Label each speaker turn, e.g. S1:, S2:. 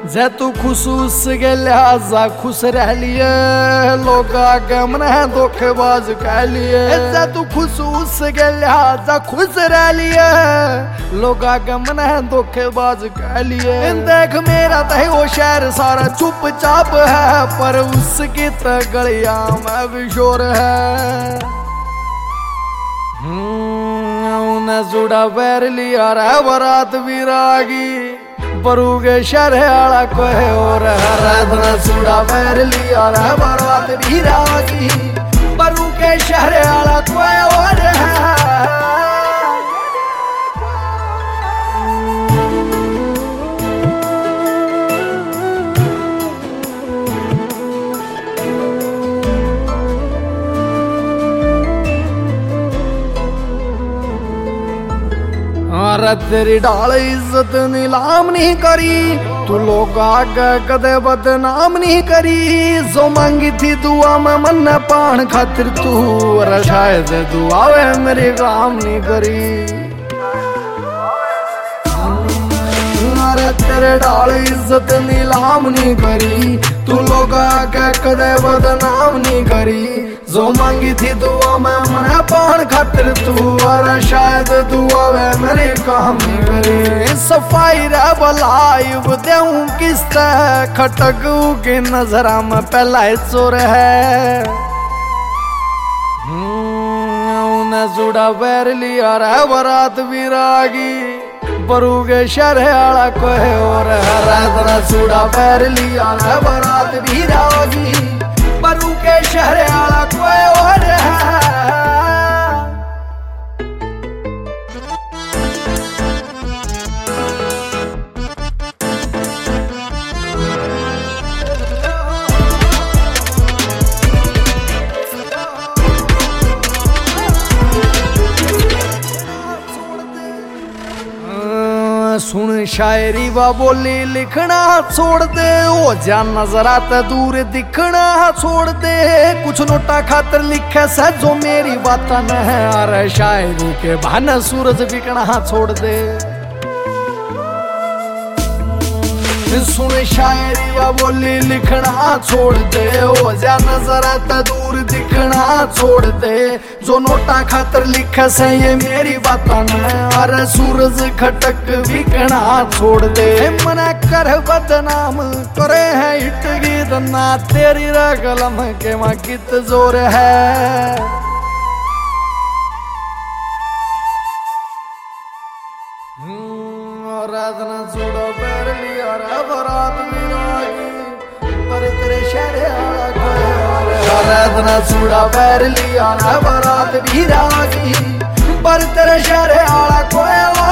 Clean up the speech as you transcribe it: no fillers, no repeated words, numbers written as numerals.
S1: जे तू खुशूस के लिहाजा खुश रह लिए, लोग आगे मन है धोखेबाज कह लिए। जे तू खुशूस के लिहाजा खुश रह लिए, लोग आगे मन है धोखेबाज कह लिए। देख मेरा तय वो शहर सारा चुपचाप है, पर उसकी तगड़िया में भी शोर है। जुड़ा पैर लिया रे बरात विरागी, बरू के शहर आला कोई और है। जुड़ा पैर लिया रे बरात विरागी, बरू के शहर आला कोई और है। तेरी ढाल इज्जत नीलाम नहीं करी, तू लोग आगे कदे बदनाम नहीं करी। जो मांगी थी दुआ में मन पान खातिर तू, और शायद दुआ वे मेरे काम नहीं करी। तेरे ढाल इज्जत नीलाम नहीं करी, तू लोग आगे कदे बदनाम नहीं करी। जो मांगी थी दुआ में मन पान खातिर तू, और शायद दुआ वे मेरे काम नहीं करी। सफाई रे बलाइब देऊं किस्ता, खटकू की नजरा में पहला चोर है। जुड़ा पैर लिया रे बरात विरागी, बरू के शहर आला कोई और है। जुड़ा पैर लिया रे बरात विरागी, बरू के शहर आला कोई और है। सुन शायरी व बोली लिखना छोड़ दे, ओ जा नजरा ते दूर दिखना छोड़ दे। कुछ नोटा खातर लिखे से जो मेरी बात न है, अरे शायरी के बहाने सूरज बिकना छोड़ दे। सुन शायरी व बोली लिखना छोड़ दे, ओ जा नजरा ते दूर दिखना छोड़ दे। जो नोटा खातर लिखे से ये मेरी बात न है, अरे सूरज खटक बिकना छोड़ दे। मना कर बदनाम करे है हिट गीत ना, तेरी कलम के माँ कित जोर है। राधना छोड़ो पैर लिया रे बरात विरागी, पर तेरे शहर आला कोई और है। राधना छोड़ा पैर लिया रे बरात विरागी, पर तेरे शहर आला कोई और